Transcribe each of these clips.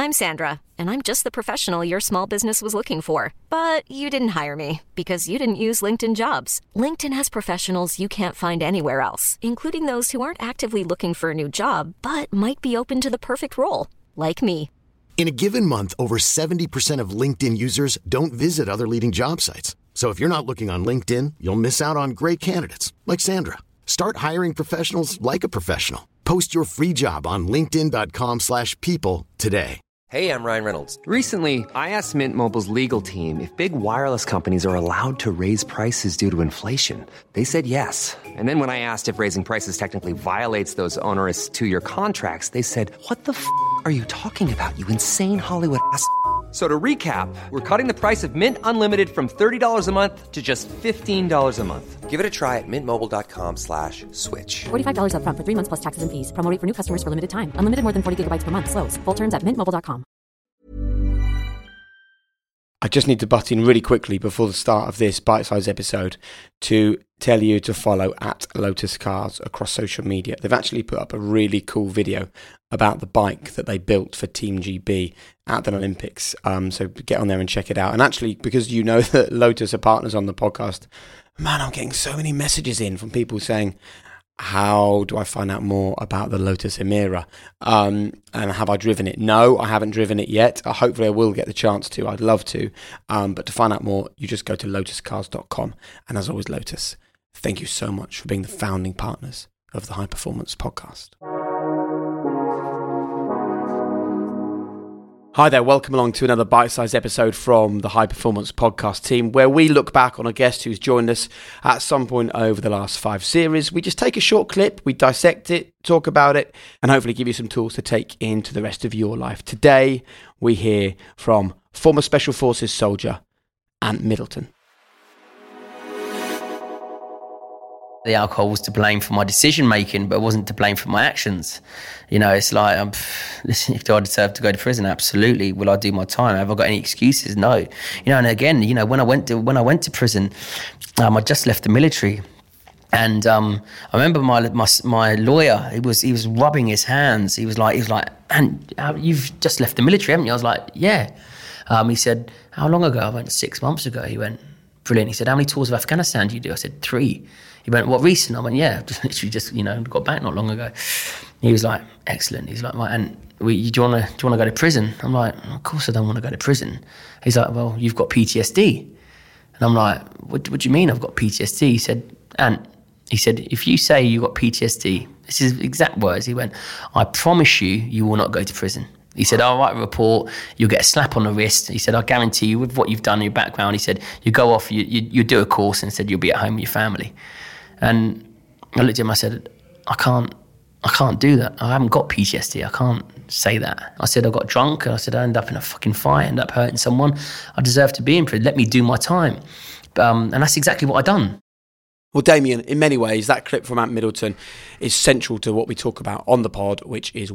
I'm Sandra, and I'm just the professional your small business was looking for. But you didn't hire me because you didn't use LinkedIn Jobs. LinkedIn has professionals you can't find anywhere else, including those who aren't actively looking for a new job, but might be open to the perfect role, like me. In a given month, over 70% of LinkedIn users don't visit other leading job sites. So if you're not looking on LinkedIn, you'll miss out on great candidates like Sandra. Start hiring professionals like a professional. Post your free job on linkedin.com/people today. Hey, I'm Ryan Reynolds. Recently, I asked Mint Mobile's legal team if big wireless companies are allowed to raise prices due to inflation. They said yes. And then when I asked if raising prices technically violates those onerous two-year contracts, they said, what the f*** are you talking about, you insane Hollywood ass f- So to recap, we're cutting the price of Mint Unlimited from $30 a month to just $15 a month. Give it a try at mintmobile.com/switch. $45 up front for 3 months plus taxes and fees. Promo rate for new customers for limited time. Unlimited more than 40 gigabytes per month. Slows full terms at mintmobile.com. I just need to butt in really quickly before the start of this bite-sized episode to tell you to follow at Lotus Cars across social media. They've actually put up a really cool video about the bike that they built for Team GB at the Olympics. So get on there and check it out. And actually, because you know that Lotus are partners on the podcast, man, I'm getting so many messages in from people saying, how do I find out more about the Lotus Emira? And have I driven it? No, I haven't driven it yet. Hopefully I will get the chance to. I'd love to. But to find out more, you just go to lotuscars.com. And as always, Lotus, thank you so much for being the founding partners of the High Performance Podcast. Hi there, welcome along to another bite-sized episode from the High Performance Podcast team, where we look back on a guest who's joined us at some point over the last 5 series. We just take a short clip, we dissect it, talk about it, and hopefully give you some tools to take into the rest of your life. Today, we hear from former Special Forces soldier, Ant Middleton. The alcohol was to blame for my decision making, but it wasn't to blame for my actions. You know, it's like, listen, do I deserve to go to prison? Absolutely. Will I do my time? Have I got any excuses? No. You know, and again, you know, when I went to prison, I just left the military, and I remember my lawyer. He was rubbing his hands. He was like, "And you've just left the military, haven't you?" I was like, "Yeah." He said, "How long ago?" I went, 6 months ago. He went, "Brilliant." He said, "How many tours of Afghanistan do you do?" I said, 3. He went, "What, recent?" I went, "Yeah, literally just, you know, got back not long ago." He was like, "Excellent." He's like, "Right, and do you want to go to prison?" I'm like, "Of course I don't want to go to prison." He's like, "Well, you've got PTSD." And I'm like, what do you mean I've got PTSD? He said, he said, "If you say you got PTSD," this is exact words, he went, "I promise you will not go to prison." He said, "I'll write a report, you'll get a slap on the wrist." He said, "I guarantee you with what you've done in your background," he said, "you go off, you do a course," and said, "You'll be at home with your family." And I looked at him, I said, I can't do that. I haven't got PTSD, I can't say that. I said, I got drunk, and I said, I ended up in a fucking fight, ended up hurting someone. I deserve to be in prison, let me do my time. And that's exactly what I done. Well, Damien, in many ways, that clip from Ant Middleton is central to what we talk about on the pod, which is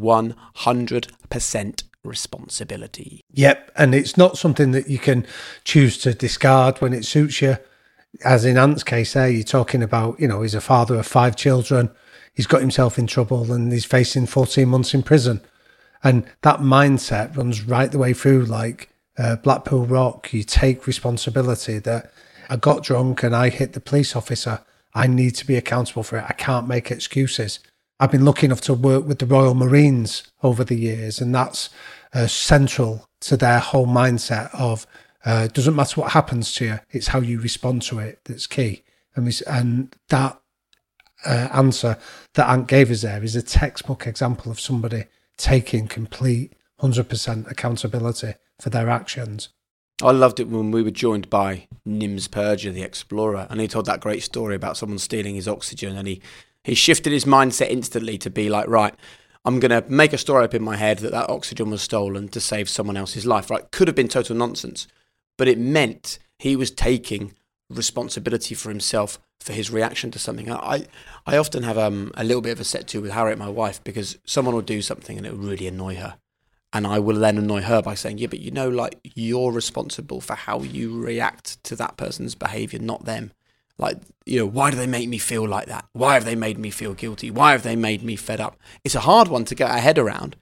100% responsibility. Yep, and it's not something that you can choose to discard when it suits you. As in Ant's case there, you're talking about, you know, he's a father of 5 children, he's got himself in trouble and he's facing 14 months in prison. And that mindset runs right the way through, like Blackpool Rock. You take responsibility that I got drunk and I hit the police officer. I need to be accountable for it. I can't make excuses. I've been lucky enough to work with the Royal Marines over the years, and that's central to their whole mindset of it doesn't matter what happens to you, it's how you respond to it that's key. And that answer that Ant gave us there is a textbook example of somebody taking complete 100% accountability for their actions. I loved it when we were joined by Nims Purger, the explorer, and he told that great story about someone stealing his oxygen, and he shifted his mindset instantly to be like, right, I'm going to make a story up in my head that oxygen was stolen to save someone else's life. Right? Could have been total nonsense, but it meant he was taking responsibility for himself for his reaction to something. I often have a little bit of a set to with Harriet, my wife, because someone will do something and it will really annoy her. And I will then annoy her by saying, yeah, but you know, like, you're responsible for how you react to that person's behaviour, not them. Like, you know, why do they make me feel like that? Why have they made me feel guilty? Why have they made me fed up? It's a hard one to get our head around.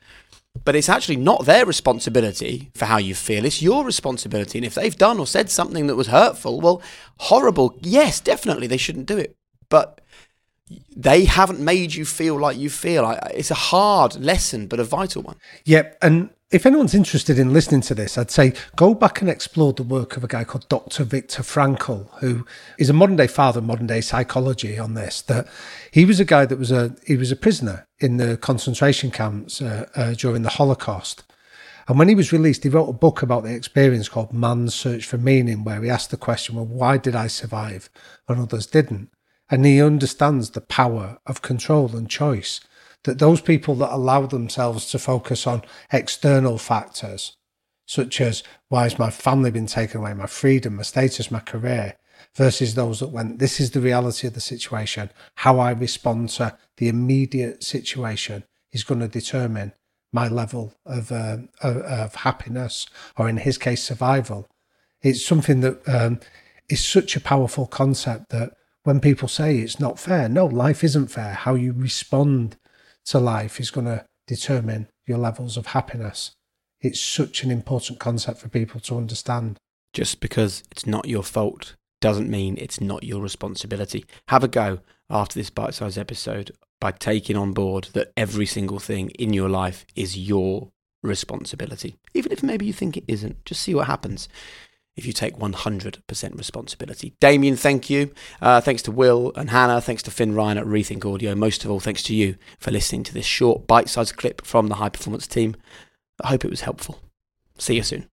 But it's actually not their responsibility for how you feel. It's your responsibility. And if they've done or said something that was hurtful, well, horrible. Yes, definitely they shouldn't do it. But they haven't made you feel like you feel. It's a hard lesson, but a vital one. Yep. And if anyone's interested in listening to this, I'd say go back and explore the work of a guy called Dr. Viktor Frankl, who is a modern day father of modern day psychology on this. That he was a guy that was a prisoner in the concentration camps during the Holocaust. And when he was released, he wrote a book about the experience called Man's Search for Meaning, where he asked the question, well, why did I survive and others didn't? And he understands the power of control and choice, that those people that allow themselves to focus on external factors, such as why has my family been taken away, my freedom, my status, my career, versus those that went, this is the reality of the situation. How I respond to the immediate situation is going to determine my level of happiness, or in his case, survival. It's something that is such a powerful concept that when people say it's not fair, no, life isn't fair. How you respond to life is going to determine your levels of happiness. It's such an important concept for people to understand. Just because it's not your fault doesn't mean it's not your responsibility. Have a go after this bite-sized episode by taking on board that every single thing in your life is your responsibility. Even if maybe you think it isn't, just see what happens if you take 100% responsibility. Damien, thank you. Thanks to Will and Hannah. Thanks to Finn Ryan at Rethink Audio. Most of all, thanks to you for listening to this short bite-sized clip from the High Performance team. I hope it was helpful. See you soon.